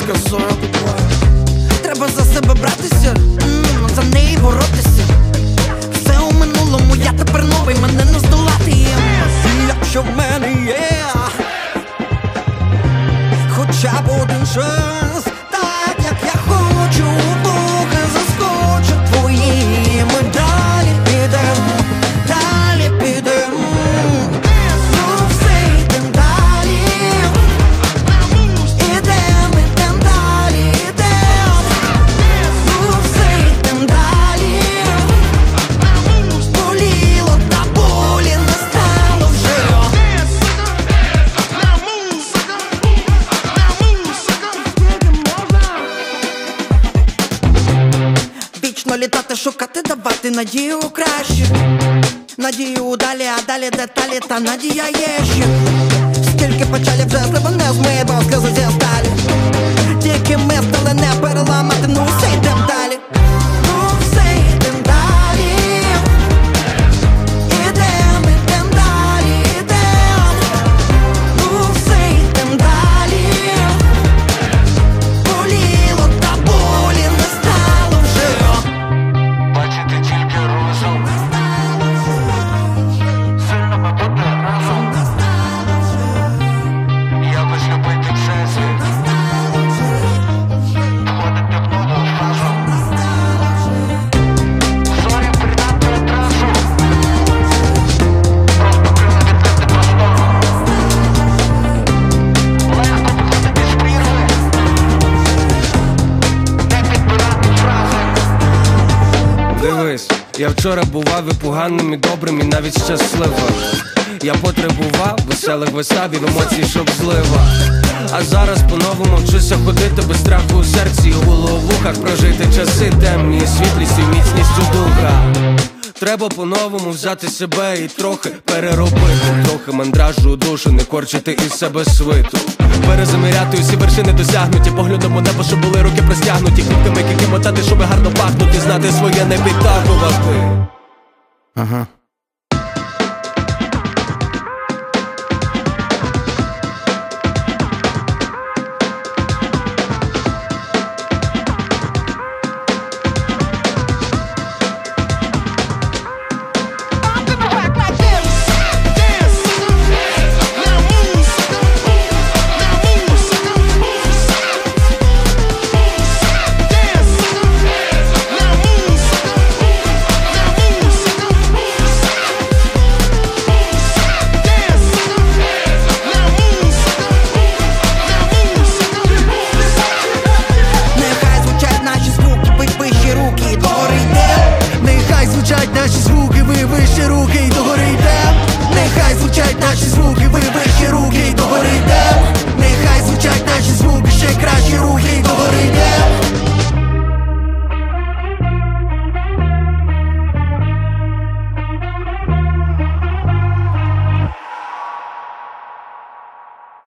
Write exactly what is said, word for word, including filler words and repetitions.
красою. Треба за себе братися, м, за неї боротися. Все у минулому, я тепер новий, мене не здолати їм. І якщо в мене є хоча б один шанс, так як я хочу, Бога заскочу твої. Ми далі підем, далі підем. Ну все, йдем далі. Ідем, ідем далі, ідем. Ну все, йдем далі. Боліло, та болі не стало вже. Вічно літати, шукати, давати надію краще. Надію далі, а далі деталі, та надія є ще. Скільки печалі вже слива не змиє, бо сльози зі сталі. Тільки ми стали не переламати, ну все, йдем далі. Ну все, йдем далі. Ідем, ідем далі, ідем. Ну все, йдем далі. Боліло, та болі не стало вже. Бачити тільки розум, сильно ми бути разом. Якось любити всесвіт, входити в нову фазу. Зорі прийняти одразу, просто крила відкрити простору. Легко виходити з прірви, не підбирати фрази. Дивись, я вчора бував і поганим, і добрим, і навіть щасливим. Я потребував веселих вистав і емоцій, щоб злива. А зараз по-новому вчуся ходити без страху у серці і гулу у вухах. Прожити часи темні, і світлістю, і міцністю духа. Треба по-новому взяти себе і трохи переробити. Трохи мандражу у душу, не корчити із себе свиту. Перезаміряти усі вершини досягнуті, поглядом у небо, щоб були руки простягнуті. Квітками, які мотати, щоб гарно пахнути, знати своє, не підтакувати. Ага.